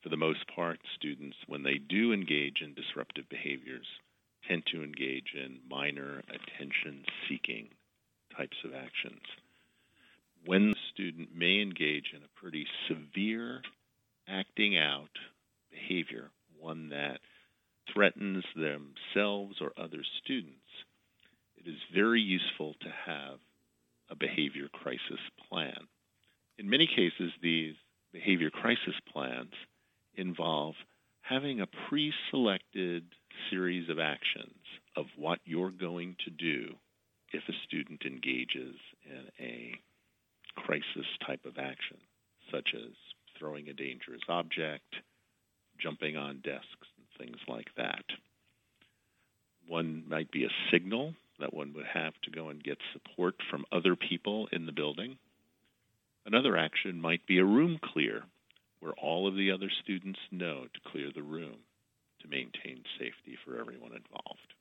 For the most part, students, when they do engage in disruptive behaviors, tend to engage in minor attention-seeking types of actions. When the student may engage in a pretty severe acting out behavior, one that threatens themselves or other students, it is very useful to have a behavior crisis plan. In many cases, these behavior crisis plans involve having a pre-selected series of actions of what you're going to do if a student engages in a crisis type of action, such as throwing a dangerous object, jumping on desks, and things like that. One might be a signal that one would have to go and get support from other people in the building. Another action might be a room clear, where all of the other students know to clear the room to maintain safety for everyone involved.